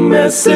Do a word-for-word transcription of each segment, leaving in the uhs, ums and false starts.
morning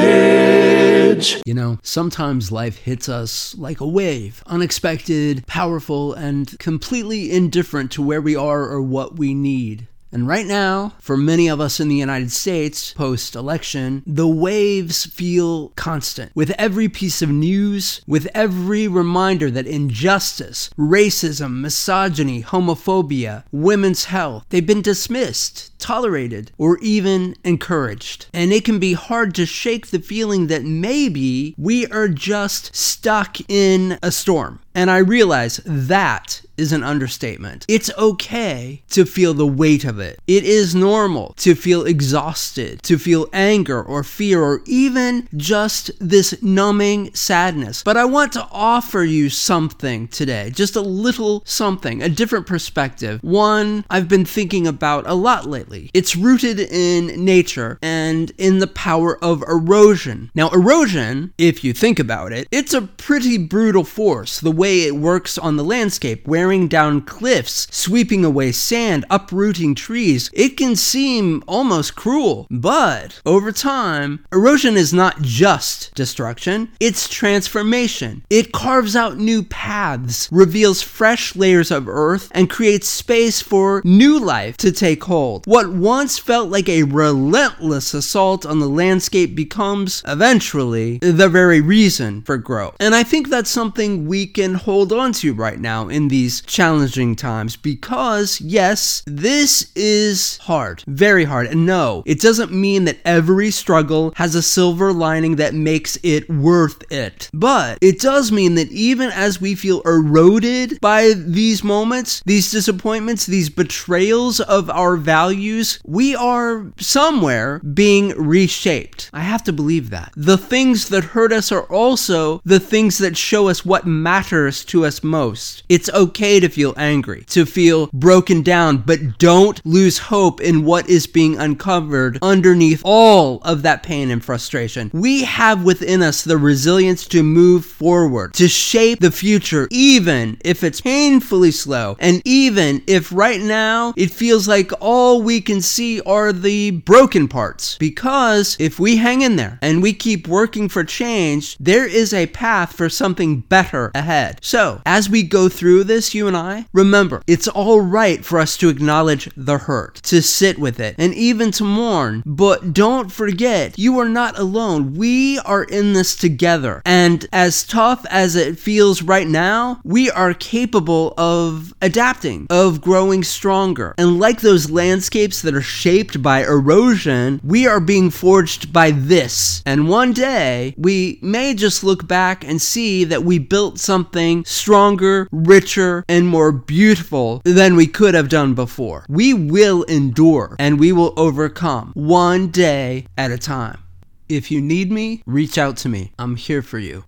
message. You know, sometimes life hits us like a wave, unexpected, powerful, and completely indifferent to where we are or what we need. And right now, for many of us in the United States, post-election, the waves feel constant. With every piece of news, with every reminder that injustice, racism, misogyny, homophobia, women's health, they've been dismissed, tolerated, or even encouraged. And it can be hard to shake the feeling that maybe we are just stuck in a storm. And I realize that is an understatement. It's okay to feel the weight of it. It is normal to feel exhausted, to feel anger or fear, or even just this numbing sadness. But I want to offer you something today, just a little something, a different perspective, one I've been thinking about a lot lately. It's rooted in nature and in the power of erosion. Now, erosion, if you think about it, it's a pretty brutal force. The way it works on the landscape, wearing down cliffs, sweeping away sand, uprooting trees. It can seem almost cruel, but over time, erosion is not just destruction, it's transformation. It carves out new paths, reveals fresh layers of earth, and creates space for new life to take hold. What once felt like a relentless assault on the landscape becomes, eventually, the very reason for growth. And I think that's something we can hold on to right now in these challenging times, because yes, this is hard, very hard. And no, it doesn't mean that every struggle has a silver lining that makes it worth it. But it does mean that even as we feel eroded by these moments, these disappointments, these betrayals of our values, we are somewhere being reshaped. I have to believe that. The things that hurt us are also the things that show us what matters to us most. It's okay to feel angry, to feel broken down, but don't lose hope in what is being uncovered underneath all of that pain and frustration. We have within us the resilience to move forward, to shape the future, even if it's painfully slow, and even if right now it feels like all we can see are the broken parts. Because if we hang in there and we keep working for change, there is a path for something better ahead. So, as we go through this, you and I, remember, it's all right for us to acknowledge the hurt, to sit with it, and even to mourn. But don't forget, you are not alone. We are in this together. And as tough as it feels right now, we are capable of adapting, of growing stronger. And like those landscapes that are shaped by erosion, we are being forged by this. And one day, we may just look back and see that we built something stronger, richer, and more beautiful than we could have done before. We will endure and we will overcome one day at a time. If you need me, reach out to me. I'm here for you.